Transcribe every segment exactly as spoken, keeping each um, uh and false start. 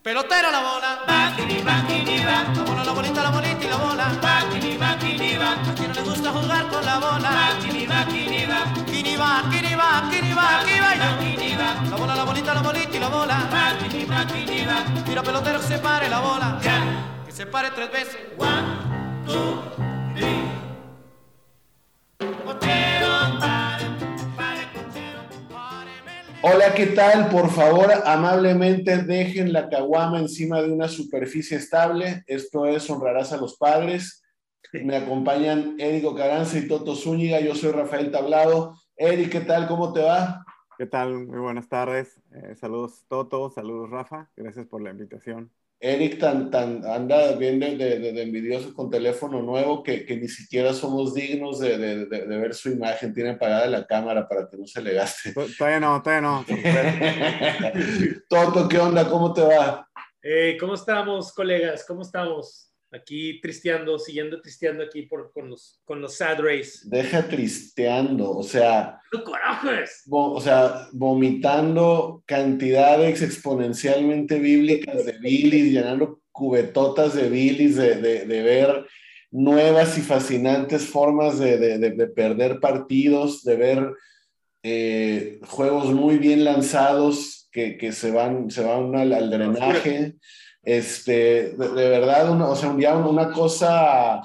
Pelotera la bola, va, kini, va, kini, va. La bola, la bolita, la bolita y la bola, va, kini, va, kini, va. A quien no le gusta jugar con la bola, va, kini, va, kini, va. Kini va, kini va, kini va, aquí va, kini va. La bola, la bolita, la bolita y la bola, va, kini, va, kini, va. Tira pelotero que se pare la bola, yeah. Que se pare tres veces. One, two, three. Otero, pare, pare, cotero, páreme. Hola, ¿qué tal? Por favor, amablemente dejen la caguama encima de una superficie estable. Esto es Honrarás a los Padres. Me acompañan Érico Caranza y Toto Zúñiga. Yo soy Rafael Tablado. Eric, ¿qué tal? ¿Cómo te va? ¿Qué tal? Muy buenas tardes. Eh, saludos Toto, saludos Rafa. Gracias por la invitación. Eric tan, tan, anda bien de, de, de envidioso con teléfono nuevo que, que ni siquiera somos dignos de, de, de, de ver su imagen. Tiene apagada la cámara para que no se le gaste. Todavía no, todavía no. Toto, ¿qué onda? ¿Cómo te va? Hey, ¿cómo estamos, colegas? ¿Cómo estamos? Aquí tristeando, siguiendo tristeando aquí por, con, los, con los Sad Rays. Deja tristeando, o sea... ¡No corajes! O sea, vomitando cantidades exponencialmente bíblicas de bilis, llenando cubetotas de bilis, de, de, de ver nuevas y fascinantes formas de, de, de, de perder partidos, de ver eh, juegos muy bien lanzados que, que se van, se van al, al drenaje. Este, de, de verdad, una, o sea, un día una cosa...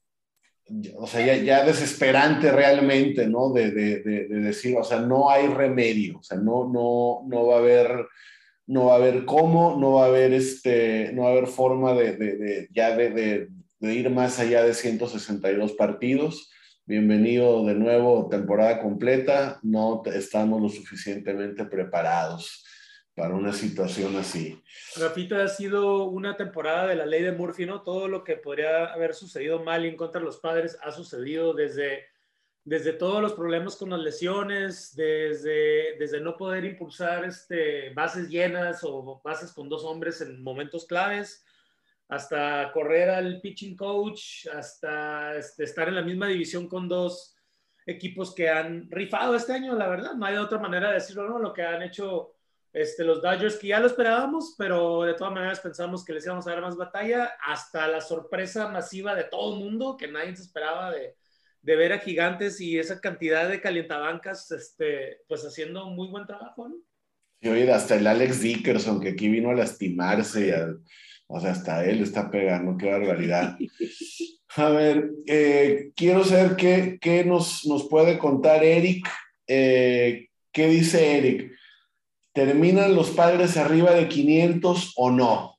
O sea, ya, ya desesperante realmente, ¿no? De, de, de, de decir, o sea, no hay remedio, o sea, no, no, no va a haber, no va a haber cómo, no va a haber, este, no va a haber forma de, de, de ya de, de, de ir más allá de ciento sesenta y dos partidos. Bienvenido de nuevo, temporada completa, no estamos lo suficientemente preparados para una situación así. Rafita, ha sido una temporada de la ley de Murphy, ¿no? Todo lo que podría haber sucedido mal y en contra de los Padres ha sucedido desde, desde todos los problemas con las lesiones, desde, desde no poder impulsar este, bases llenas o bases con dos hombres en momentos claves, hasta correr al pitching coach, hasta este, estar en la misma división con dos equipos que han rifado este año, la verdad. No hay otra manera de decirlo, ¿no? Lo que han hecho... Este, los Dodgers, que ya lo esperábamos, pero de todas maneras pensamos que les íbamos a dar más batalla, hasta la sorpresa masiva de todo el mundo, que nadie se esperaba de, de ver a Gigantes y esa cantidad de calientabancas, este, pues haciendo muy buen trabajo, ¿no? Y oye, hasta el Alex Dickerson, que aquí vino a lastimarse, y a, o sea, hasta él está pegando, qué barbaridad. A ver, eh, quiero saber qué, qué nos, nos puede contar Eric. Eh, ¿Qué dice Eric? ¿Terminan los Padres arriba de quinientos o no?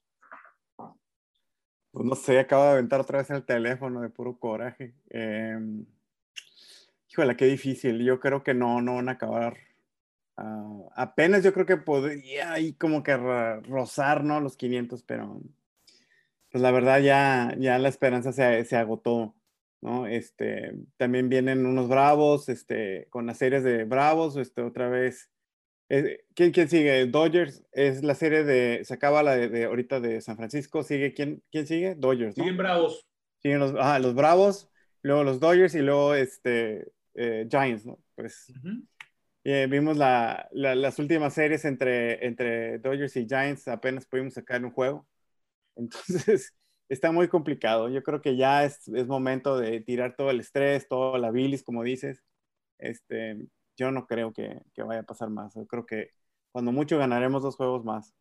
Pues no sé, acabo de aventar otra vez el teléfono de puro coraje. Eh, híjole, qué difícil. Yo creo que no, no van a acabar. Uh, apenas yo creo que podría ahí como que rozar, ¿no? Los quinientos, pero pues la verdad ya, ya la esperanza se, se agotó, ¿no? Este, también vienen unos Bravos, este, con las series de Bravos, este, otra vez. ¿Quién, ¿Quién sigue? Dodgers es la serie de, se acaba la de, de ahorita de San Francisco, sigue, ¿quién, quién sigue? Dodgers, ¿no? Siguen Bravos. Siguen los, ah, los Bravos, luego los Dodgers y luego este, eh, Giants, ¿no? Pues uh-huh. eh, vimos la, la, las últimas series entre, entre Dodgers y Giants, apenas pudimos sacar un juego, entonces está muy complicado. Yo creo que ya es, es momento de tirar todo el estrés, toda la bilis, como dices, este... Yo no creo que, que vaya a pasar más. Yo creo que cuando mucho ganaremos dos juegos más.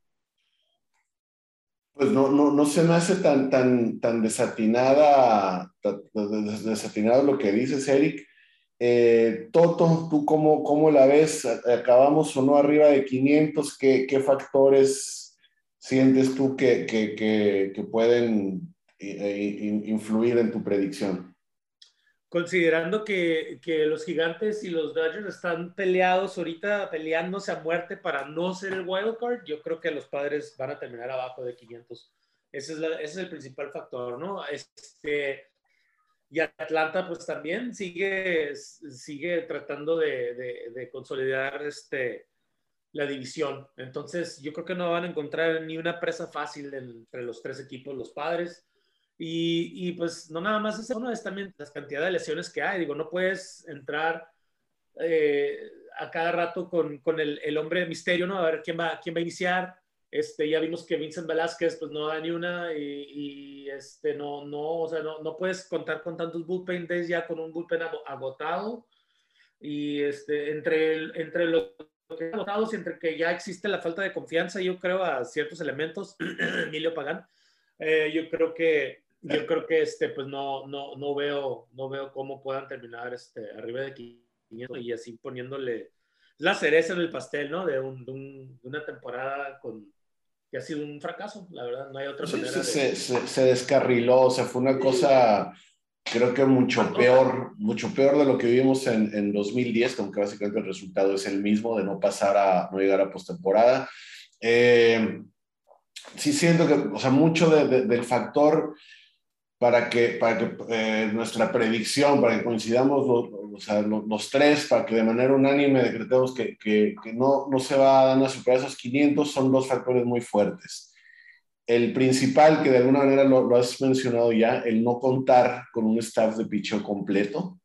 Pues no, no, no se me hace tan, tan, tan desatinada, tan, desatinado lo que dices, Eric. Eh, Toto, ¿tú cómo, cómo la ves? ¿Acabamos o no arriba de quinientos? ¿Qué, qué factores sientes tú que, que, que, que pueden eh, influir en tu predicción? Considerando que, que los Gigantes y los Dodgers están peleados ahorita, peleándose a muerte para no ser el wild card, yo creo que los Padres van a terminar abajo de quinientos. Ese es, la, ese es el principal factor, ¿no? Este, y Atlanta pues también sigue, sigue tratando de, de, de consolidar este, la división. Entonces yo creo que no van a encontrar ni una presa fácil entre los tres equipos, los Padres. Y, y pues no nada más es uno, es también la cantidad de lesiones que hay. Digo, no puedes entrar eh, a cada rato con, con el, el hombre de misterio, ¿no? A ver quién va, quién va a iniciar. Este, ya vimos que Vincent Velázquez pues no da ni una y, y este, no, no, o sea, no, no puedes contar con tantos bullpen days ya con un bullpen agotado y este, entre, el, entre los que agotados y entre que ya existe la falta de confianza, yo creo, a ciertos elementos, Emilio Pagán, eh, yo creo que yo creo que este, pues no, no, no, veo, no veo cómo puedan terminar este, arriba de quinientos y así poniéndole la cereza en el pastel, ¿no? De, un, de, un, de una temporada con, que ha sido un fracaso, la verdad, no hay otra sí, manera. Se, de... se, se descarriló, o sea, fue una cosa, creo que mucho peor, mucho peor de lo que vivimos en, en dos mil diez, aunque básicamente el resultado es el mismo, de no pasar a, no llegar a postemporada. Eh, sí siento que, o sea, mucho de, de, del factor para que, para que eh, nuestra predicción, para que coincidamos los, o sea, los, los tres, para que de manera unánime decretemos que, que, que no, no se va a superar esos quinientos, son dos factores muy fuertes. El principal, que de alguna manera lo, lo has mencionado ya, el no contar con un staff de picheo completo.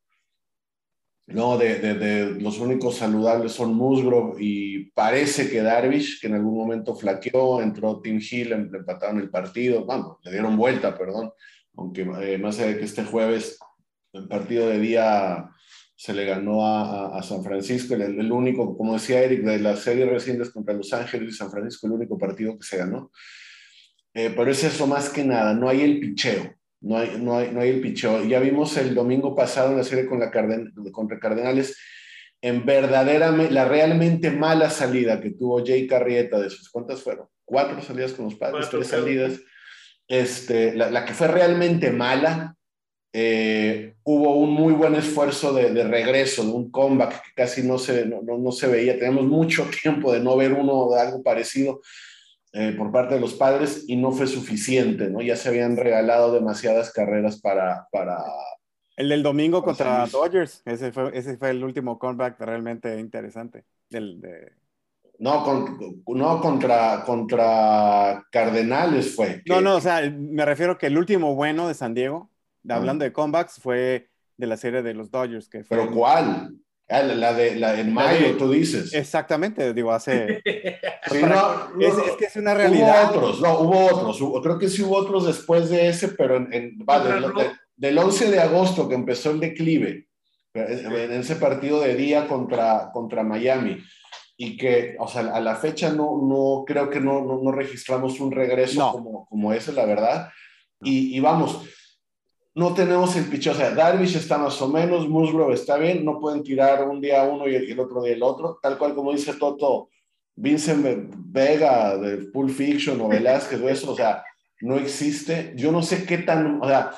No, de, de, de los únicos saludables son Musgrove y parece que Darvish, que en algún momento flaqueó, entró Tim Hill, empataron el partido, bueno, le dieron vuelta, perdón, aunque eh, más allá de que este jueves el partido de día se le ganó a, a, a San Francisco, el, el único, como decía Eric, de las series recientes contra Los Ángeles y San Francisco, el único partido que se ganó. Eh, pero es eso más que nada, no hay el picheo. No hay, no, hay, no hay el picheo. Ya vimos el domingo pasado en la serie con la Carden contra Cardenales, en verdaderamente, la realmente mala salida que tuvo Jay Carrieta de sus, ¿cuántas fueron? Cuatro salidas con los Padres, Cuatro, tres creo. salidas. Este, la, la que fue realmente mala, eh, hubo un muy buen esfuerzo de, de regreso, de un comeback que casi no se, no, no, no se veía. Teníamos mucho tiempo de no ver uno de algo parecido. Eh, por parte de los Padres y no fue suficiente, ¿no? Ya se habían regalado demasiadas carreras para... para el del domingo para contra salir. Dodgers, ese fue, ese fue el último comeback realmente interesante. Del, de... No, con, no contra, contra Cardenales fue. No, que, no, o sea, me refiero que el último bueno de San Diego, hablando ah, de comebacks, fue de la serie de los Dodgers, que fue... ¿Pero el, cuál? Ah, la, la de la en la mayo, de, tú dices. exactamente, digo, hace... Sí, para, no, no, es, no, es que es una realidad. hubo otros, no, hubo otros. Hubo, creo que sí hubo otros después de ese, pero en, en, va, de, de, del once de agosto que empezó el declive, en, en ese partido de día contra, contra Miami. Y que, o sea, a la fecha no, no creo que no, no, no registramos un regreso No. como, como ese, la verdad. Y, y vamos, no tenemos el picheo. O sea, Darvish está más o menos, Musgrove está bien, no pueden tirar un día uno y el, y el otro día el otro. Tal cual como dice Toto, Vincent Vega de Pulp Fiction o Velázquez o eso, o sea, no existe. Yo no sé qué tan, o sea,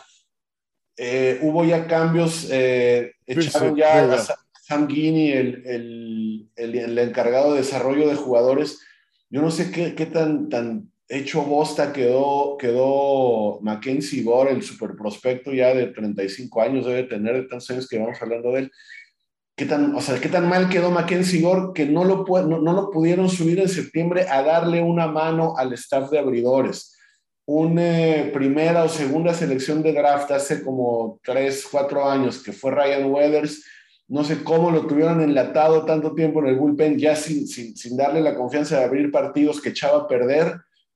eh, hubo ya cambios, eh, echaron ya a Sam Guinea, el, el, el, el encargado de desarrollo de jugadores. Yo no sé qué, qué tan, tan hecho bosta quedó, quedó Mackenzie Gore, el super prospecto ya de treinta y cinco años, debe tener de tantos años que vamos hablando de él. ¿Qué tan, o sea, qué tan mal quedó Mackenzie Gore que no lo, no, no lo pudieron subir en septiembre a darle una mano al staff de abridores? Una eh, primera o segunda selección de draft hace como tres, cuatro años, que fue Ryan Weathers. No sé cómo lo tuvieron enlatado tanto tiempo en el bullpen, ya sin, sin, sin darle la confianza de abrir partidos que echaba a perder,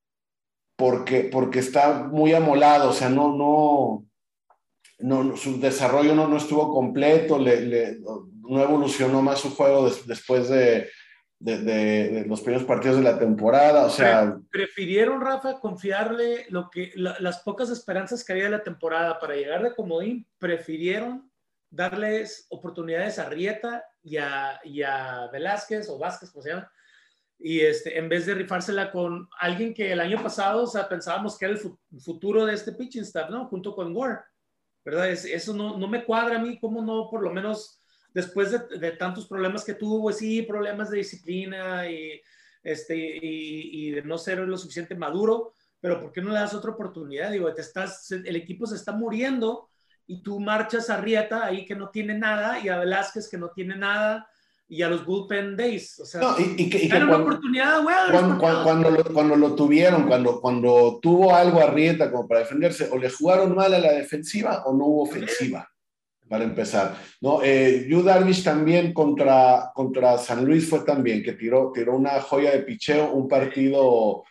porque, porque está muy amolado, o sea, no, no, no su desarrollo no, no estuvo completo, le, le, no evolucionó más su juego des, después de, de, de, de los primeros partidos de la temporada, o sea... Prefirieron, Rafa, confiarle lo que, la, las pocas esperanzas que había de la temporada para llegar de comodín, prefirieron darles oportunidades a Rieta y a, y a Velázquez o Vázquez, como se llama, y este, en vez de rifársela con alguien que el año pasado, o sea, pensábamos que era el futuro de este pitching staff, ¿no? Junto con Gore, ¿verdad? Es, eso no, no me cuadra a mí, cómo no, por lo menos después de, de tantos problemas que tuvo, sí, problemas de disciplina y, este, y, y de no ser lo suficiente maduro, pero ¿por qué no le das otra oportunidad? Digo, te estás, el equipo se está muriendo y tú marchas a Rieta ahí que no tiene nada y a Velázquez que no tiene nada y a los bullpen days, o sea, no, y, y que, y que una cuando, oportunidad, güey, cuando, cuando, cuando, lo, cuando lo tuvieron, cuando, cuando tuvo algo a Rieta como para defenderse, o le jugaron mal a la defensiva o no hubo ofensiva, para empezar, ¿no? Eh, Yu Darvish también contra, contra San Luis fue también, que tiró, tiró una joya de picheo, un partido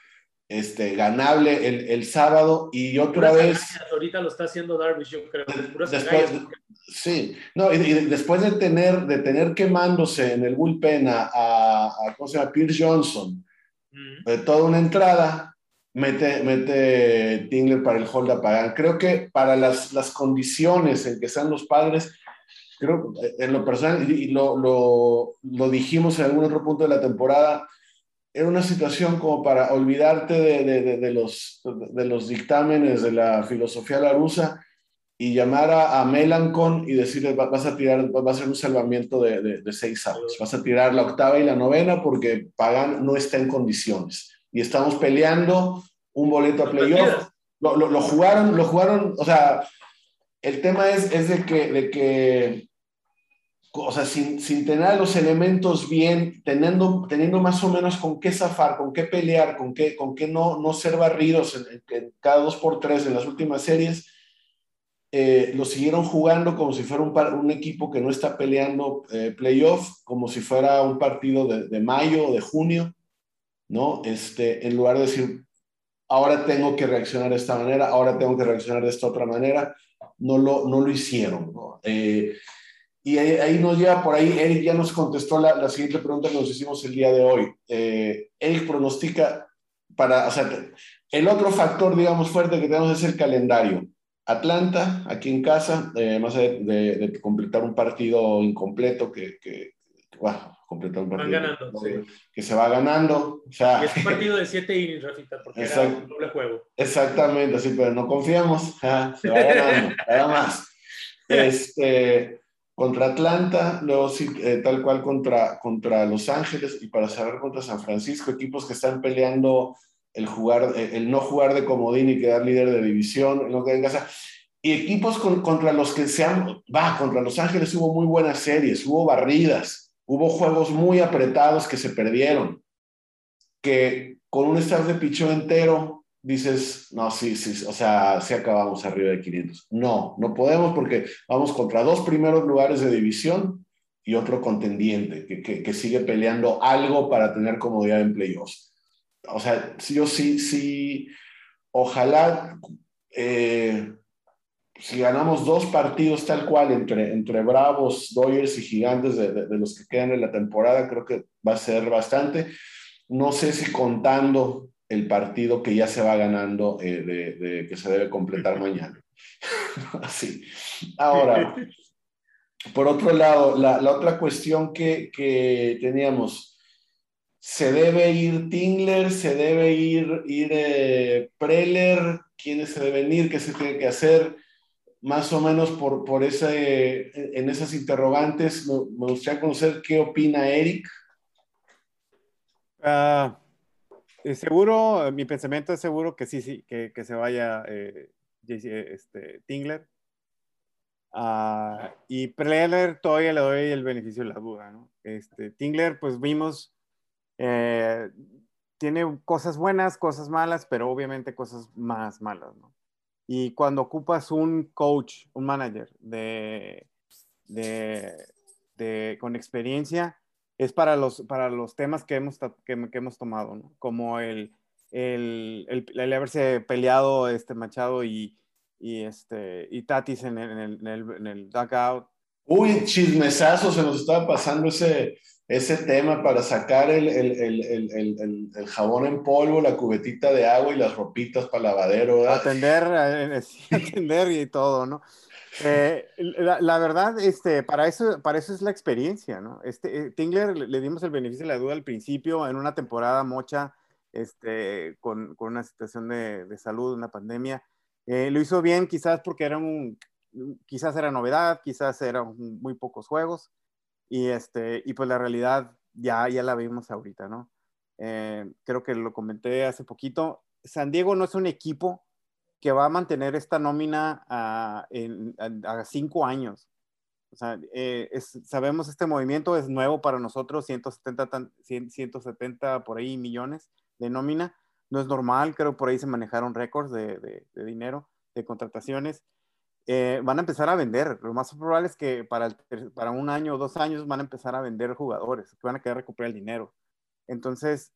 este, ganable el, el sábado y otra puras vez... agallas, ahorita lo está haciendo Darvish, yo creo. Puras Después, agallas. sí, no, y, y después de tener, de tener quemándose en el bullpen a, a, a, ¿cómo se llama? Pierce Johnson, Mm. de toda una entrada, mete, mete Tingler para el hold a pagar. Creo que para las, las condiciones en que están los Padres, creo, en lo personal, y lo, lo, lo dijimos en algún otro punto de la temporada, era una situación como para olvidarte de, de, de, de los, de los dictámenes de la filosofía larusa y llamar a, a Melancon y decirle vas a tirar, va a ser un salvamiento de, de, de seis outs, vas a tirar la octava y la novena porque Pagan no está en condiciones y estamos peleando un boleto a playoff. Lo, lo, lo jugaron, lo jugaron, o sea, el tema es, es de que, de que o sea, sin, sin tener los elementos bien, teniendo, teniendo más o menos con qué zafar, con qué pelear, con qué, con qué no, no ser barridos en, en cada dos por tres en las últimas series, eh, lo siguieron jugando como si fuera un, un equipo que no está peleando eh, playoff, como si fuera un partido de, de mayo o de junio, ¿no? Este, en lugar de decir, ahora tengo que reaccionar de esta manera, ahora tengo que reaccionar de esta otra manera, no lo, no lo hicieron, ¿no? Eh, y ahí, ahí nos lleva por ahí, Eric ya nos contestó la, la siguiente pregunta que nos hicimos el día de hoy. Eh, Eric pronostica para, o sea, el otro factor, digamos, fuerte que tenemos es el calendario. Atlanta, aquí en casa, eh, más de, de, de completar un partido incompleto que, que bueno, completar un partido Van ganando, que, sí. que se va ganando. O sea, y es un partido de siete innings, Rafita, porque exact, era un doble juego. Exactamente, sí, pero no confiamos. Ah, se va ganando, nada más. Este, contra Atlanta, luego sí, eh, tal cual contra, contra Los Ángeles y para cerrar contra San Francisco, equipos que están peleando el, jugar, el no jugar de comodín y quedar líder de división, no quedar en casa. Y equipos con, contra los que se han, va, contra Los Ángeles hubo muy buenas series, hubo barridas, hubo juegos muy apretados que se perdieron, que con un staff de pichón entero dices, no, sí, sí, o sea, sí acabamos arriba de quinientos. No, no podemos porque vamos contra dos primeros lugares de división y otro contendiente que, que, que sigue peleando algo para tener comodidad en playoffs. O sea, yo sí, sí, ojalá, eh, si ganamos dos partidos tal cual entre, entre Bravos, Dodgers y Gigantes de, de, de los que quedan en la temporada, creo que va a ser bastante. No sé si contando el partido que ya se va ganando, eh, de, de, que se debe completar mañana. Así. Ahora, por otro lado, la, la otra cuestión que, que teníamos, ¿se debe ir Tingler? ¿Se debe ir, ir eh, Preller? ¿Quiénes se deben ir? ¿Qué se tiene que hacer? Más o menos por, por ese, en esas interrogantes, me, me gustaría conocer qué opina Eric. Uh, seguro, mi pensamiento es seguro que sí, sí, que, que se vaya eh, este, Tingler. Uh, y Preller todavía le doy el beneficio de la duda, ¿no? Este, Tingler, pues vimos, eh, tiene cosas buenas, cosas malas, pero obviamente cosas más malas, ¿no? Y cuando ocupas un coach, un manager de, de, de, con experiencia, es para los, para los temas que hemos, que, que hemos tomado, ¿no? Como el, el, el, el haberse peleado este Machado y, y, este, y Tatis en el, en el, en el, en el dugout. Uy, chismesazo, se nos estaba pasando ese, ese tema para sacar el, el, el, el, el, el jabón en polvo, la cubetita de agua y las ropitas para lavadero, ¿verdad? Atender, atender y todo, ¿no? Eh, la, la verdad, este, para eso, para eso es la experiencia, ¿no? Este, eh, Tingler le, le dimos el beneficio de la duda al principio en una temporada mocha, este, con, con una situación de, de salud, una pandemia. Eh, lo hizo bien, quizás porque era un, quizás era novedad, quizás eran muy pocos juegos, y, este, y pues la realidad ya, ya la vimos ahorita, ¿no? Eh, creo que lo comenté hace poquito. San Diego no es un equipo que va a mantener esta nómina a, en, a, a cinco años. O sea, eh, es, sabemos este movimiento es nuevo para nosotros, ciento setenta, ciento setenta por ahí millones de nómina. No es normal, creo que por ahí se manejaron récords de, de, de dinero, de contrataciones. Eh, van a empezar a vender. Lo más probable es que para, el, para un año o dos años van a empezar a vender jugadores, que van a querer recuperar el dinero. Entonces,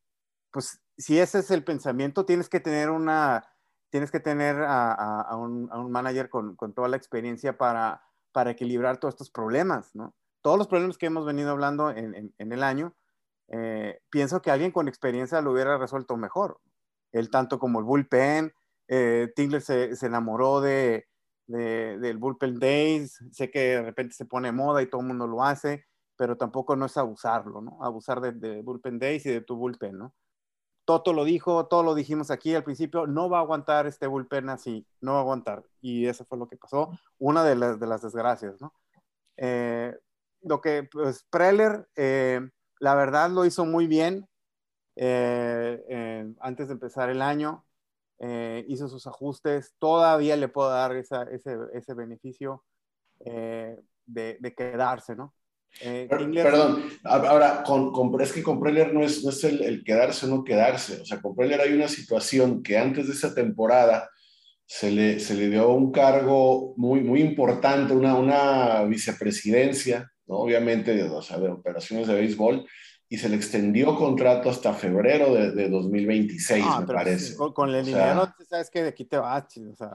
pues si ese es el pensamiento, tienes que tener una, tienes que tener a, a, a, un, a un manager con, con toda la experiencia para, para equilibrar todos estos problemas, ¿no? Todos los problemas que hemos venido hablando en, en, en el año, eh, pienso que alguien con experiencia lo hubiera resuelto mejor. Él tanto como el bullpen, eh, Tingler se, se enamoró de, de, del bullpen days, sé que de repente se pone moda y todo el mundo lo hace, pero tampoco no es abusarlo, ¿no? Abusar de, de bullpen days y de tu bullpen, ¿no? Toto lo dijo, todos lo dijimos aquí al principio, no va a aguantar este bullpen así, no va a aguantar. Y eso fue lo que pasó, una de las, de las desgracias, ¿no? Eh, lo que, pues, Preller, eh, la verdad lo hizo muy bien eh, eh, antes de empezar el año, eh, hizo sus ajustes, todavía le puedo dar esa, ese, ese beneficio eh, de, de quedarse, ¿no? Eh, Tingler, Perdón, ahora, con, con, es que con Preller no es, no es el, el quedarse o no quedarse. O sea, con Preller hay una situación que antes de esa temporada se le, se le dio un cargo muy, muy importante, una, una vicepresidencia, ¿no? Obviamente, o sea, de operaciones de béisbol, y se le extendió contrato hasta febrero de, de dos mil veintiséis, ah, me pero parece. con, con el o dinero, sea, sabes que de aquí te vas, o sea,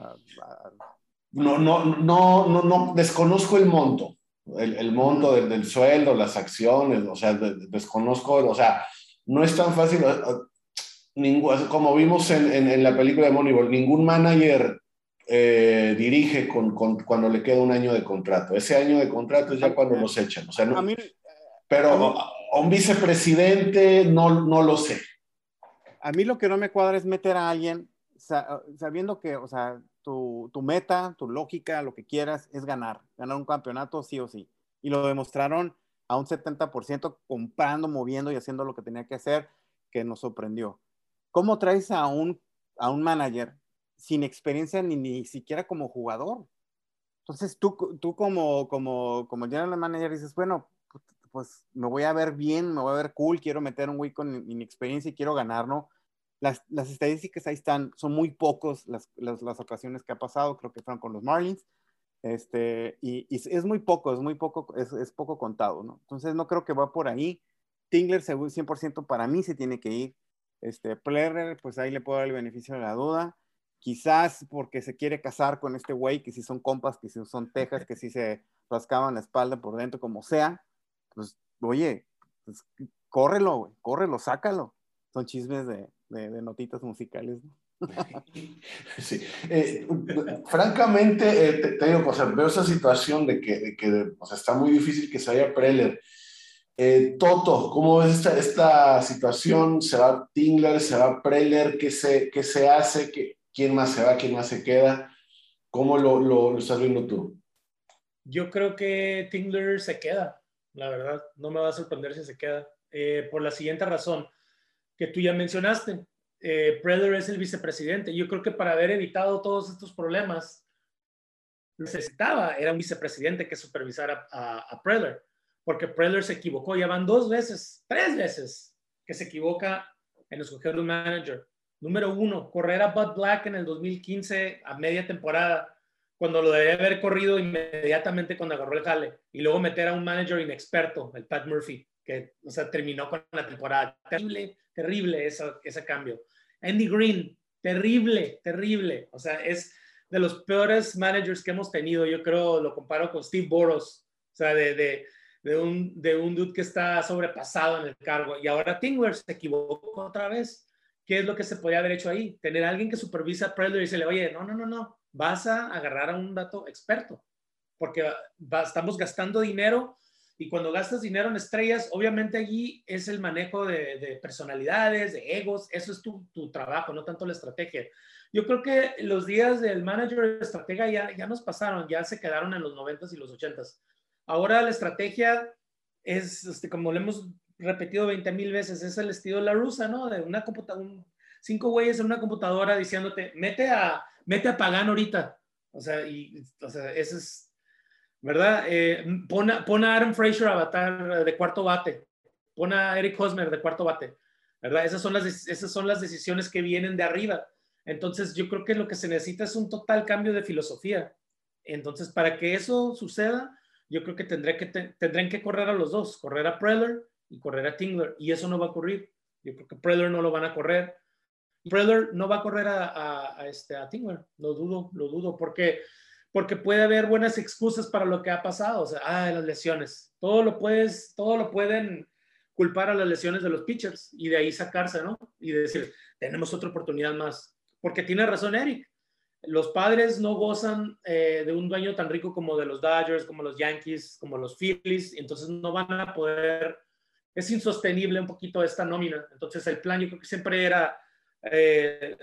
no, no, no, no, no, desconozco el monto, el, el monto del, del sueldo, las acciones, o sea, de, desconozco, o sea, no es tan fácil, ningún, como vimos en, en, en la película de Moneyball, ningún manager eh, dirige con, con, cuando le queda un año de contrato. Ese año de contrato es ya cuando los echan, o sea, no, a mí, pero a mí, a un vicepresidente no, no lo sé. a mí lo que no me cuadra es meter a alguien sabiendo que, o sea, tu, tu meta, tu lógica, lo que quieras, es ganar, ganar un campeonato sí o sí. Y lo demostraron a un setenta por ciento comprando, moviendo y haciendo lo que tenía que hacer, que nos sorprendió. ¿Cómo traes a un, a un manager sin experiencia ni, ni siquiera como jugador? Entonces tú, tú como, como, como general manager dices, bueno, pues me voy a ver bien, me voy a ver cool, quiero meter un güey con inexperiencia y quiero ganar, ¿no? Las, las estadísticas ahí están, son muy pocos las, las, las ocasiones que ha pasado, creo que fueron con los Marlins, este, y, y es muy poco, es muy poco, es, es poco contado, ¿no? Entonces no creo que va por ahí. Tingler, según cien por ciento para mí se tiene que ir. Este, Preller, pues ahí le puedo dar el beneficio de la duda. Quizás porque se quiere casar con este güey, que si son compas, que si son tejas, que si se rascaban la espalda por dentro, como sea, pues, oye, pues, córrelo, güey, córrelo, sácalo. Son chismes de, de, de notitas musicales, ¿no? Sí. Eh, francamente, eh, te, te digo, o sea, veo esa situación de que, de que o sea, está muy difícil que se vaya Preller. Eh, Toto, ¿cómo ves esta, esta situación? ¿Se va Tingler? ¿Se va Preller? ¿Qué se, qué se hace? ¿Qué, ¿Quién más se va? ¿Quién más se queda? ¿Cómo lo, lo, lo estás viendo tú? Yo creo que Tingler se queda, la verdad. No me va a sorprender si se queda. Eh, por la siguiente razón que tú ya mencionaste. Eh, Preller es el vicepresidente. Yo creo que para haber evitado todos estos problemas, necesitaba, era un vicepresidente que supervisara a, a Preller, porque Preller se equivocó. Ya van dos veces, tres veces que se equivoca en escoger un manager. Número uno, correr a Bud Black en el dos mil quince a media temporada, cuando lo debería haber corrido inmediatamente cuando agarró el jale, y luego meter a un manager inexperto, el Pat Murphy, que, o sea, terminó con la temporada. Terrible, terrible esa, ese cambio. Andy Green, terrible, terrible. O sea, es de los peores managers que hemos tenido. Yo creo, lo comparo con Steve Boros, o sea, de, de, de, un, de un dude que está sobrepasado en el cargo. Y ahora Tingler se equivocó otra vez. ¿Qué es lo que se podría haber hecho ahí? Tener a alguien que supervisa a Preller y decirle, oye, no, no, no, no, vas a agarrar a un dato experto, porque va, estamos gastando dinero, y cuando gastas dinero en estrellas, obviamente allí es el manejo de, de personalidades, de egos, eso es tu, tu trabajo, no tanto la estrategia. Yo creo que los días del manager estratega ya, ya nos pasaron, ya se quedaron en los noventas y los ochentas. Ahora la estrategia es, este, como lo hemos repetido veinte mil veces, es el estilo La Russa, ¿no? De una computadora, un, cinco güeyes en una computadora diciéndote, mete a, mete a Pagan ahorita. O sea, y, o sea, ese es, ¿verdad? Eh, pon, a, pon a Adam Frazier a batar de cuarto bate. Pon a Eric Hosmer de cuarto bate. ¿Verdad? Esas son las, esas son las decisiones que vienen de arriba. Entonces, yo creo que lo que se necesita es un total cambio de filosofía. Entonces, para que eso suceda, yo creo que, tendré que te, tendrán que correr a los dos, correr a Preller y correr a Tingler, y eso no va a ocurrir. Yo creo que Preller no lo van a correr. Preller no va a correr a, a, a, este, a Tingler, lo dudo, lo dudo, porque, porque puede haber buenas excusas para lo que ha pasado, o sea, ah, las lesiones, todo lo, puedes, todo lo pueden culpar a las lesiones de los pitchers y de ahí sacarse, ¿no? Y decir, tenemos otra oportunidad más, porque tiene razón Eric, los Padres no gozan eh, de un dueño tan rico como de los Dodgers, como los Yankees, como los Phillies, y entonces no van a poder, es insostenible un poquito esta nómina, entonces el plan yo creo que siempre era Eh,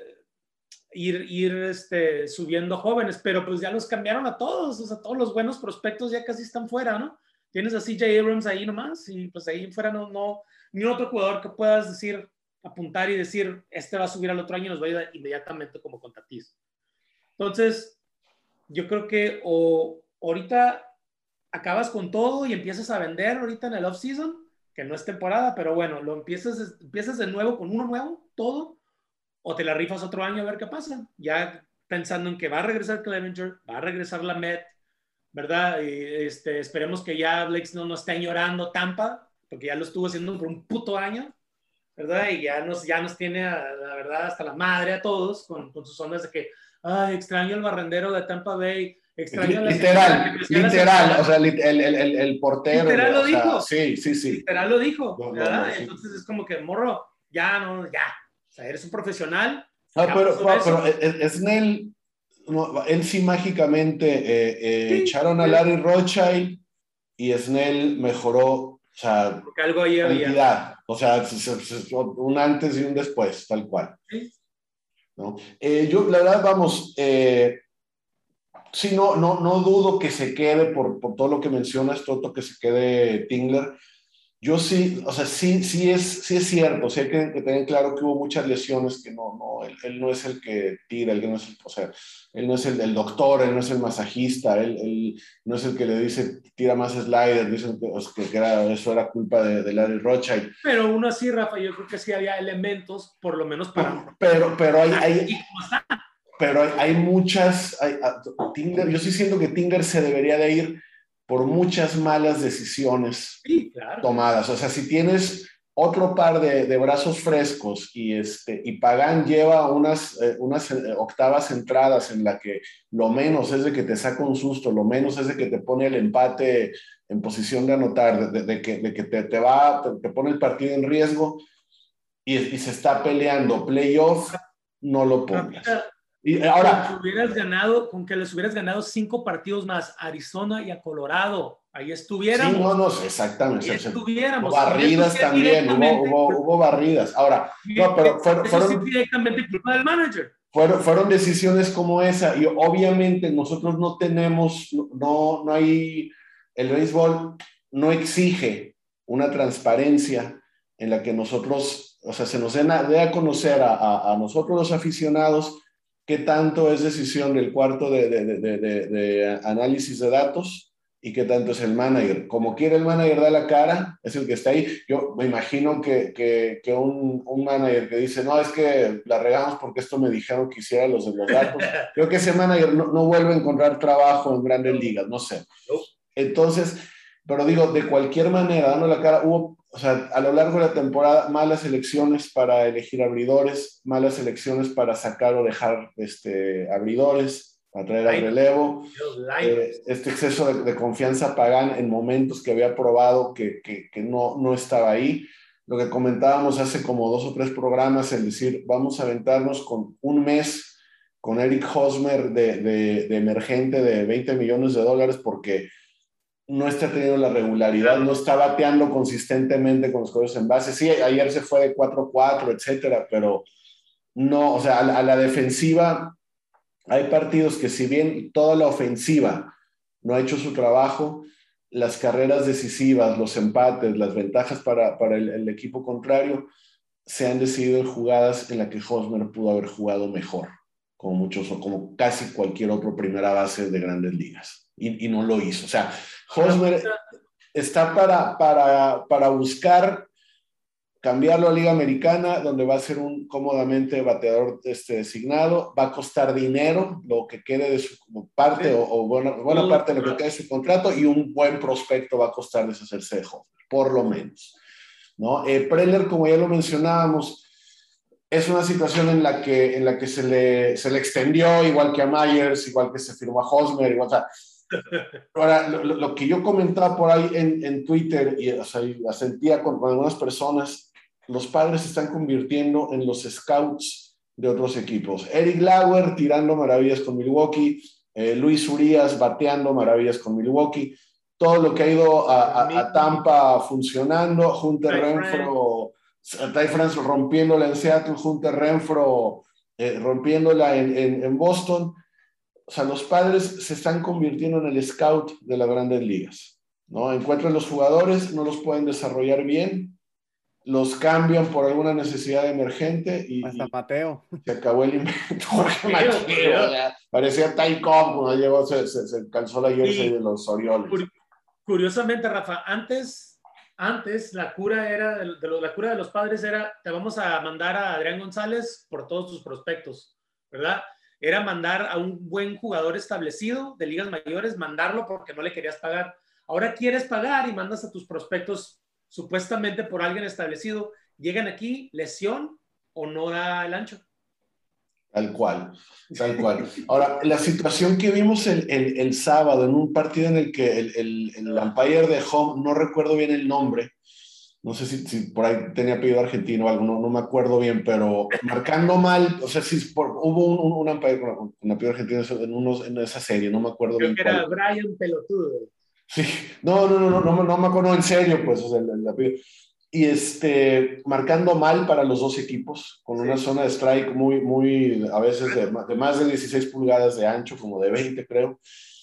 ir, ir este, subiendo jóvenes, pero pues ya los cambiaron a todos, o sea, todos los buenos prospectos ya casi están fuera, ¿no? Tienes a C J Abrams ahí nomás y pues ahí fuera no, no, ni otro jugador que puedas decir, apuntar y decir, este va a subir al otro año y nos va a ir inmediatamente como con Tatis. Entonces, yo creo que o ahorita acabas con todo y empiezas a vender ahorita en el off-season, que no es temporada, pero bueno, lo empiezas, empiezas de nuevo con uno nuevo, todo, o te la rifas otro año a ver qué pasa, ya pensando en que va a regresar Clevenger, va a regresar Lamet, ¿verdad? Y este, esperemos que ya Blake Snell no esté llorando Tampa, porque ya lo estuvo haciendo por un puto año, ¿verdad? Y ya nos, ya nos tiene, a, la verdad, hasta la madre a todos con, con sus ondas de que, ay, extraño el barrendero de Tampa Bay, extraño la literal, literal, o sea, el, el, el, el portero. Literal lo dijo. Sea, sí, sí, sí. Literal lo dijo, no, ¿verdad? no, no, sí. Entonces es como que, morro, ya, no, ya. O sea, eres un profesional. No, pero, pero, pero Snell, no, él sí mágicamente eh, eh, sí, echaron a Larry Rothschild y Snell mejoró, o sea, porque algo ahí cantidad, había. o sea, un antes y un después, tal cual. Sí. ¿No? Eh, yo, la verdad, vamos, eh, sí, no, no, no dudo que se quede por, por todo lo que mencionas, todo que se quede Tingler. Yo sí, o sea, sí, sí, es, sí es cierto, o sea, hay que, que tener claro que hubo muchas lesiones, que no, no, él, él no es el que tira, él no es el, o sea, él no es el, el doctor, él no es el masajista, él, él no es el que le dice tira más slider, dicen que, que era, eso era culpa de, de Larry Rothschild. Pero uno así, Rafa, yo creo que sí había elementos, por lo menos para... Pero, pero hay... hay pero hay, hay muchas, hay, Tingler, yo sí siento que Tingler se debería de ir por muchas malas decisiones sí, claro. tomadas. O sea, si tienes otro par de, de brazos frescos y, este, y Pagán lleva unas, eh, unas octavas entradas en la que lo menos es de que te saca un susto, lo menos es de que te pone el empate en posición de anotar, de, de que, de que te, te, va, te, te pone el partido en riesgo y, y se está peleando playoff, no lo pongas. Y ahora, con que, hubieras ganado, con que les hubieras ganado cinco partidos más a Arizona y a Colorado, ahí estuviéramos. Sí, no, no, exactamente. Ahí estuviéramos. Hubo barridas también, hubo, hubo, hubo barridas. Ahora, no, pero fueron, fueron directamente culpa del manager. Fueron, fueron decisiones como esa y obviamente nosotros no tenemos, no, no hay, el béisbol no exige una transparencia en la que nosotros, o sea, se nos dé a, dé a conocer a, a, a nosotros los aficionados qué tanto es decisión del cuarto de, de, de, de, de análisis de datos y qué tanto es el manager. Como quiere el manager da la cara, es el que está ahí. Yo me imagino que, que, que un, un manager que dice, no, es que la regamos porque esto me dijeron que hiciera los de los datos. Creo que ese manager no, no vuelve a encontrar trabajo en grandes ligas, no sé. Entonces, pero digo, de cualquier manera, dando la cara, hubo, o sea, a lo largo de la temporada, malas elecciones para elegir abridores, malas elecciones para sacar o dejar este, abridores, para traer al relevo, eh, este exceso de, de confianza Pagán en momentos que había probado que, que, que no, no estaba ahí. Lo que comentábamos hace como dos o tres programas, el decir, vamos a aventarnos con un mes con Eric Hosmer de, de, de emergente de veinte millones de dólares porque no está teniendo la regularidad, no está bateando consistentemente con los corredores en base. Sí, ayer se fue de cuatro cuatro, etcétera, pero no, o sea, a la, a la defensiva hay partidos que si bien toda la ofensiva no ha hecho su trabajo, las carreras decisivas, los empates, las ventajas para, para el, el equipo contrario se han decidido en jugadas en las que Hosmer pudo haber jugado mejor, como muchos o como casi cualquier otro primera base de grandes ligas, y, y no lo hizo. O sea, Hosmer está para, para, para buscar cambiarlo a Liga Americana, donde va a ser un cómodamente bateador este, designado, va a costar dinero, lo que quede de su parte, sí. o, o buena, buena parte de lo que quede de su contrato, y un buen prospecto va a costar deshacerse de Hosmer, por lo menos. ¿no? Eh, Preller, como ya lo mencionábamos, es una situación en la que, en la que se, le, se le extendió, igual que a Myers, igual que se firmó a Hosmer, igual, o sea, ahora, lo, lo, que yo comentaba por ahí en, en Twitter, y o sea, la sentía con, con algunas personas, los Padres se están convirtiendo en los scouts de otros equipos. Eric Lauer tirando maravillas con Milwaukee, eh, Luis Urias bateando maravillas con Milwaukee, todo lo que ha ido a, a, a Tampa funcionando, Hunter Renfroe, Ty France rompiéndola en Seattle, Hunter Renfroe eh, rompiéndola en, en, en Boston. O sea, los Padres se están convirtiendo en el scout de las grandes ligas, ¿no? Encuentran los jugadores, no los pueden desarrollar bien, los cambian por alguna necesidad emergente y, hasta y Mateo. Se acabó el invento. Mateo, parecía Ty Cobb cuando llegó, se, se, se calzó la jersey sí, de los Orioles. Curiosamente, Rafa, antes, antes la cura era de, de lo, la cura de los Padres era, te vamos a mandar a Adrián González por todos tus prospectos, ¿verdad? Era mandar a un buen jugador establecido de ligas mayores, mandarlo porque no le querías pagar. Ahora quieres pagar y mandas a tus prospectos supuestamente por alguien establecido. Llegan aquí, lesión o no da el ancho. Tal cual, tal cual. Ahora, la situación que vimos el, el, el sábado en un partido en el que el, el, el umpire de home, no recuerdo bien el nombre, no sé si, si por ahí tenía apellido argentino o algo, no, no me acuerdo bien, pero marcando mal, o sea, si por, hubo un, un, un umpire con, con apellido argentino en, unos, en esa serie, no me acuerdo Creo bien. Creo que era cuál. Brian Pelotudo. Sí, no, no, no, no, no, no me acuerdo en serio, pues, o sea, el, el apellido. Y este, marcando mal para los dos equipos, con sí. una zona de strike muy, muy, a veces de, de más de dieciséis pulgadas de ancho, como de veinte creo.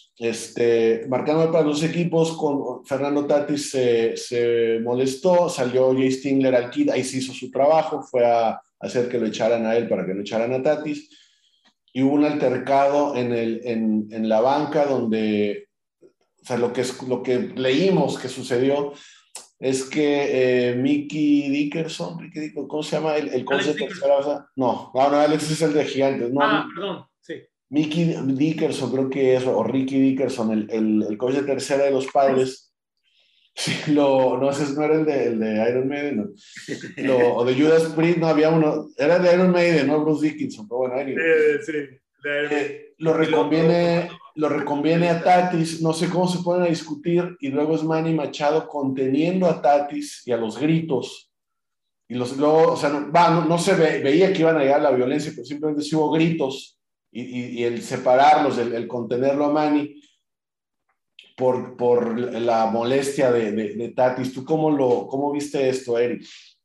Este, marcando mal para los equipos, con Fernando Tatis se, se molestó, salió Jay Stingler al kit, ahí se hizo su trabajo, fue a hacer que lo echaran a él para que lo echaran a Tatis. Y hubo un altercado en, el, en, en la banca donde, o sea, lo que, es, lo que leímos que sucedió es que eh, Mickey Dickerson, Mickey Dickerson, ¿cómo se llama? El, el coach de tercera base. No, no, no, Alex es el de Gigantes. No, ah, perdón, sí. Mickey Dickerson, creo que es, o Ricky Dickerson, el, el, el coach de tercera de los Padres. Sí, lo, no sé, no era el de, el de Iron Maiden, no. Lo, o de Judas Priest, no había uno, era de Iron Maiden, no Bruce Dickinson, pero bueno, anyway. sí, sí. Eh, lo reconviene, lo reconviene a Tatis, no sé cómo se ponen a discutir, y luego es Manny Machado conteniendo a Tatis y a los gritos, y los, luego, o sea, no, va, no, no se ve, veía que iban a llegar a la violencia, pero simplemente sí hubo gritos, y, y, y el separarlos, el, el contenerlo a Manny, por, por la molestia de, de, de Tatis. ¿Tú cómo, lo, cómo viste esto, Eric?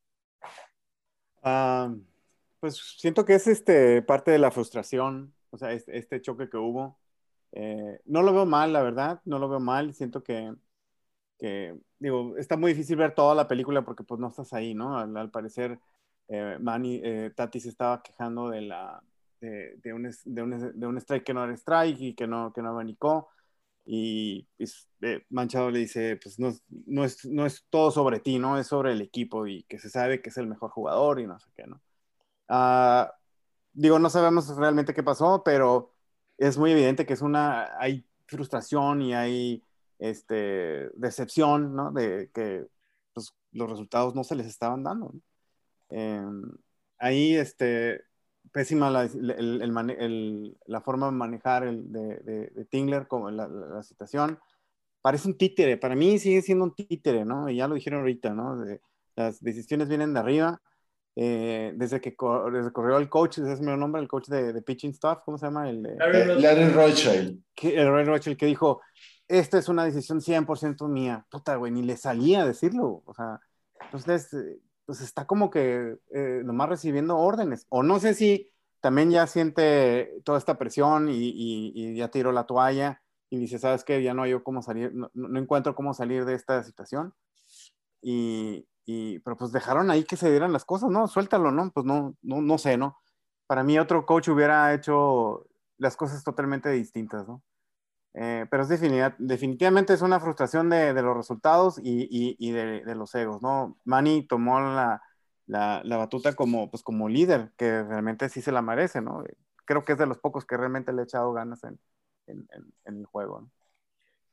Uh, pues siento que es este, parte de la frustración, o sea, este, este choque que hubo. Eh, no lo veo mal, la verdad, no lo veo mal. Siento que, que, digo, está muy difícil ver toda la película porque pues no estás ahí, ¿no? Al, al parecer, eh, Manny, eh, Tatis se estaba quejando de, la, de, de, un, de, un, de un strike que no era strike y que no, que no abanicó. Y pues, eh, Machado le dice, pues no, no, es, no es todo sobre ti, ¿no? Es sobre el equipo y que se sabe que es el mejor jugador y no sé qué, ¿no? Uh, digo, no sabemos realmente qué pasó, pero es muy evidente que es una, hay frustración y hay este, decepción, ¿no? De que pues, los resultados no se les estaban dando, ¿no? Eh, ahí, este, pésima la, el, el, el, el, la forma de manejar el, de, de, de Tingler, como la, la, la situación. Parece un títere, para mí sigue siendo un títere, ¿no? Y ya lo dijeron ahorita, ¿no? De, las decisiones vienen de arriba. Eh, desde que cor desde corrió el coach, ese es mi nombre, el coach de, de pitching staff, ¿cómo se llama? El, Larry, Larry Rothschild. Que, el Larry Rothschild que dijo, esta es una decisión cien por ciento mía. Puta, güey, ni le salía a decirlo. O sea, entonces, pues está como que eh, nomás recibiendo órdenes. O no sé si también ya siente toda esta presión y, y, y ya tiró la toalla y dice, ¿sabes qué? Ya no hay yo cómo salir, no, no encuentro cómo salir de esta situación. Y, y, pero pues dejaron ahí que se dieran las cosas, ¿no? Suéltalo, ¿no? Pues no, no, no sé, ¿no? Para mí otro coach hubiera hecho las cosas totalmente distintas, ¿no? Eh, pero es definitivamente, definitivamente es una frustración de, de los resultados y, y, y de, de los egos, ¿no? Manny tomó la, la, la batuta como, pues como líder, que realmente sí se la merece, ¿no? Creo que es de los pocos que realmente le ha echado ganas en, en, en, en el juego, ¿no?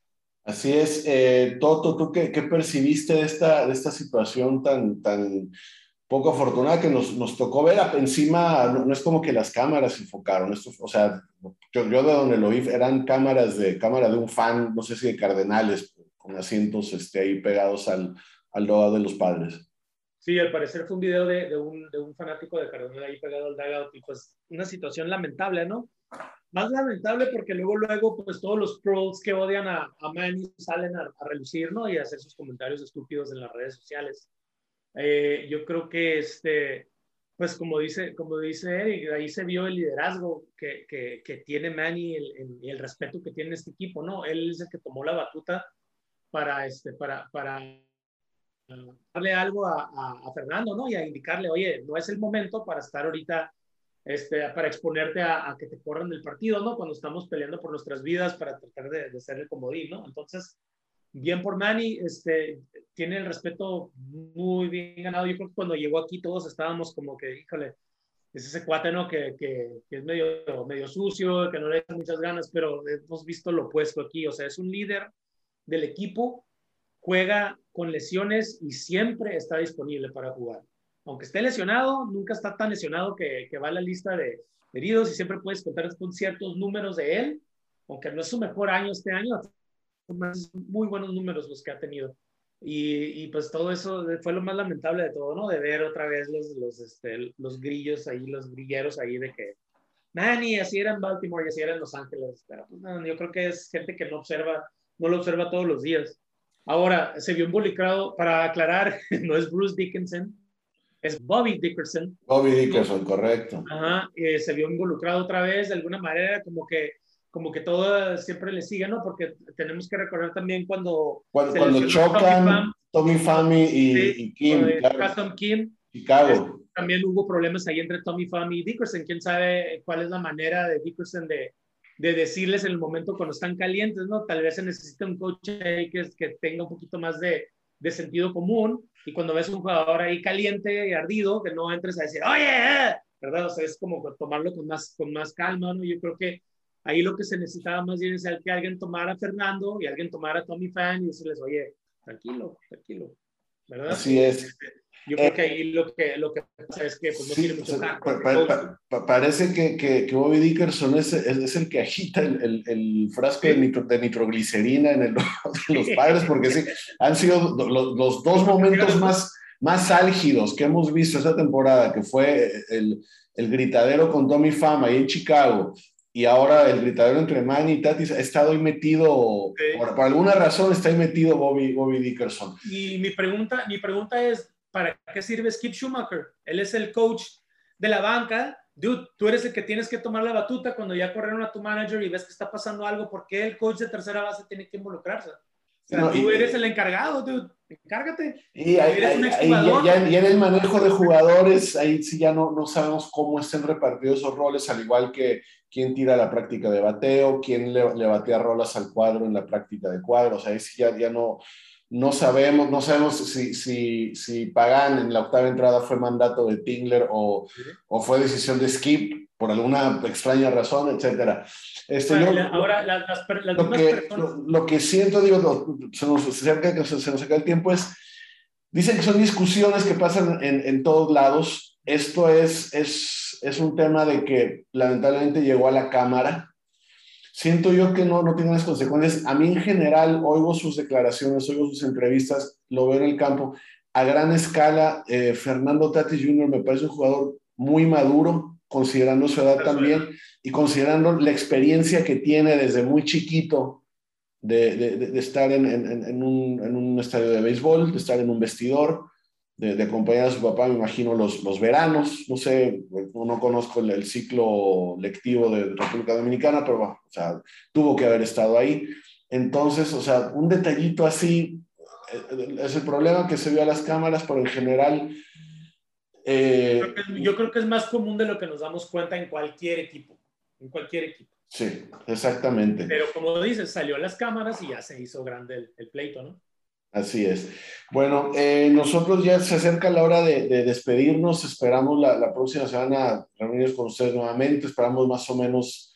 Así es. Eh, Toto, ¿tú qué, qué percibiste de esta, de esta situación tan, tan poco afortunada que nos, nos tocó ver encima? No, no es como que las cámaras se enfocaron, esto, o sea, yo, yo de donde lo vi eran cámaras de, cámara de un fan, no sé si de Cardenales, con asientos este, ahí pegados al, al logo de los Padres. Sí, al parecer fue un video de, de, un, de un fanático de Cardinal ahí pegado al dugout y pues una situación lamentable, ¿no? Más lamentable porque luego, luego, pues todos los trolls que odian a, a Manny salen a, a relucir, ¿no? Y a hacer sus comentarios estúpidos en las redes sociales. Eh, yo creo que, este, pues como dice, como dice Eric, ahí se vio el liderazgo que, que, que tiene Manny y el, el, el respeto que tiene este equipo, ¿no? Él es el que tomó la batuta para, este, para, para darle algo a, a, a Fernando, ¿no? Y a indicarle, oye, no es el momento para estar ahorita, este, para exponerte a, a que te corran del partido, ¿no? Cuando estamos peleando por nuestras vidas para tratar de, de ser el comodín, ¿no? Entonces, bien por Manny, este, tiene el respeto muy bien ganado. Yo creo que cuando llegó aquí todos estábamos como que, híjole, es ese cuate, ¿no? Que, que, que es medio, medio sucio, que no le da muchas ganas, pero hemos visto lo opuesto aquí. O sea, es un líder del equipo, juega con lesiones y siempre está disponible para jugar. Aunque esté lesionado, nunca está tan lesionado que, que va a la lista de heridos y siempre puedes contar con ciertos números de él, aunque no es su mejor año este año, muy buenos números los que ha tenido. Y, y pues todo eso fue lo más lamentable de todo, ¿no? De ver otra vez los, los, este, los grillos ahí, los grilleros ahí de que Manny, así era en Baltimore y así era en Los Ángeles. Pero pues, no, yo creo que es gente que no observa, no lo observa todos los días. Ahora, se vio involucrado, para aclarar, no es Bruce Dickinson, es Bobby Dickerson. Bobby Dickerson, correcto. Ajá, eh, se vio involucrado otra vez, de alguna manera, como que, como que todo siempre le sigue, ¿no? Porque tenemos que recordar también cuando... Cuando, cuando chocan Tommy Pham y, sí, y Kim, claro. Kim, Chicago. Es, también hubo problemas ahí entre Tommy Pham y Dickerson. ¿Quién sabe cuál es la manera de Dickerson de... de decirles en el momento cuando están calientes, ¿no? Tal vez se necesita un coach ahí que, que tenga un poquito más de, de sentido común, y cuando ves un jugador ahí caliente y ardido, que no entres a decir, oye, ¿verdad? O sea, es como tomarlo con más, con más calma, ¿no? Yo creo que ahí lo que se necesitaba más bien es que alguien tomara a Fernando y alguien tomara a Tommy Pham y decirles, oye, tranquilo, tranquilo, ¿verdad? Así es. Yo creo que ahí lo que, lo que pasa es que pues, no sí, tiene mucho pa, pa, pa, pa, parece que, que, que Bobby Dickerson es, es, es el que agita el, el, el frasco sí. de, nitro, de nitroglicerina en el, de los Padres, porque sí, han sido los, los dos momentos más, más álgidos que hemos visto esta temporada, que fue el, el gritadero con Tommy Pham ahí en Chicago, y ahora el gritadero entre Manny y Tatis. Ha estado ahí metido, sí. por, por alguna razón está ahí metido Bobby, Bobby Dickerson. Y mi pregunta, mi pregunta es, ¿para qué sirve Skip Schumaker? Él es el coach de la banca. Dude, tú eres el que tienes que tomar la batuta cuando ya corrieron a tu manager y ves que está pasando algo. ¿Por qué el coach de tercera base tiene que involucrarse? O sea, no, tú y, eres el encargado, dude. Encárgate. Y, ahí, eres un ahí, ya, ya, ya en el manejo de jugadores, ahí sí ya no, no sabemos cómo estén repartidos esos roles, al igual que quién tira la práctica de bateo, quién le, le batea rolas al cuadro en la práctica de cuadro. O sea, ahí sí ya, ya no... No sabemos, no sabemos si, si, si Pagan en la octava entrada fue mandato de Tingler o, ¿sí? o fue decisión de Skip por alguna extraña razón, etcétera. Este, bueno, yo, la, ahora las, las, las lo, que, personas... lo, lo que siento, digo, lo, se nos acerca, se, se nos saca el tiempo, es, dicen que son discusiones que pasan en, en todos lados. Esto es, es, es un tema de que lamentablemente llegó a la Cámara. Siento yo que no, no tiene las consecuencias. A mí en general oigo sus declaraciones, oigo sus entrevistas, lo veo en el campo. A gran escala, eh, Fernando Tatis junior me parece un jugador muy maduro, considerando su edad también, y considerando la experiencia que tiene desde muy chiquito de, de, de estar en, en, en, un, en un estadio de béisbol, de estar en un vestidor, de, de acompañar a su papá, me imagino, los, los veranos. No sé, no conozco el, el ciclo lectivo de República Dominicana, pero bueno, o sea, tuvo que haber estado ahí. Entonces, o sea, un detallito así es el problema que se vio a las cámaras, pero en general... Eh, yo, creo que, yo creo que es más común de lo que nos damos cuenta en cualquier equipo, en cualquier equipo. Sí, exactamente. Pero como dices, salió a las cámaras y ya se hizo grande el, el pleito, ¿no? Así es. Bueno, eh, nosotros ya se acerca la hora de, de despedirnos. Esperamos la, la próxima semana reunirnos con ustedes nuevamente. Esperamos más o menos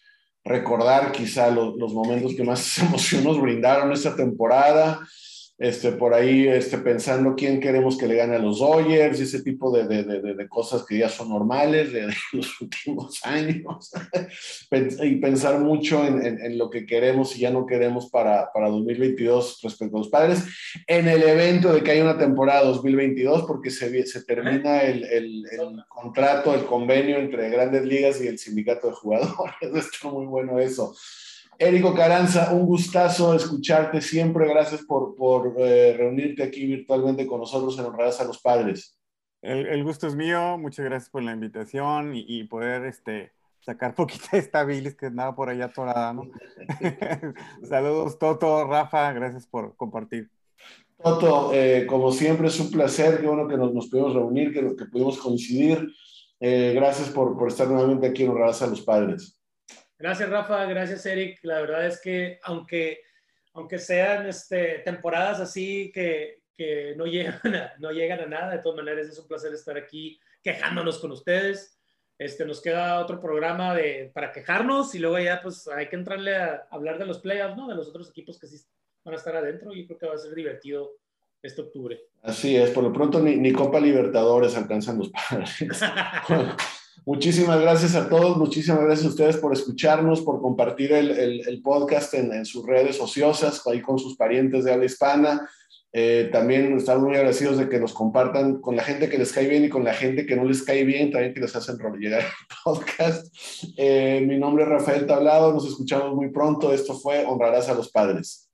recordar quizá los, los momentos que más emoción nos brindaron esta temporada. Este, por ahí este, pensando quién queremos que le gane a los Dodgers, ese tipo de, de, de, de cosas que ya son normales de, de los últimos años. Y pensar mucho en, en, en lo que queremos y ya no queremos para, para dos mil veintidós respecto a los Padres, en el evento de que haya una temporada dos mil veintidós, porque se, se termina el, el, el contrato, el convenio entre Grandes Ligas y el sindicato de jugadores. Está muy bueno eso. Érico Carranza, un gustazo escucharte siempre. Gracias por, por eh, reunirte aquí virtualmente con nosotros en Honradas a los Padres. El, el gusto es mío. Muchas gracias por la invitación y, y poder este, sacar poquita de esta bilis que andaba por allá atorada, ¿no? Saludos, Toto, Rafa. Gracias por compartir. Toto, eh, como siempre es un placer. Qué bueno que nos, nos pudimos reunir, que, que pudimos coincidir. Eh, gracias por, por estar nuevamente aquí en Honradas a los Padres. Gracias, Rafa. Gracias, Eric. La verdad es que aunque, aunque sean este, temporadas así que, que no, llegan a, no llegan a nada, de todas maneras es un placer estar aquí quejándonos con ustedes. Este, nos queda otro programa de, para quejarnos y luego ya pues hay que entrarle a hablar de los playoffs, ¿no? De los otros equipos que sí van a estar adentro y creo que va a ser divertido este octubre. Así es. Por lo pronto ni, ni Copa Libertadores alcanzan los Padres. Muchísimas gracias a todos, muchísimas gracias a ustedes por escucharnos, por compartir el, el, el podcast en, en sus redes ociosas, ahí con sus parientes de habla hispana. Eh, también estamos muy agradecidos de que nos compartan con la gente que les cae bien y con la gente que no les cae bien, también que les hacen llegar el podcast. Eh, mi nombre es Rafael Tablado, nos escuchamos muy pronto. Esto fue Honrarás a los Padres.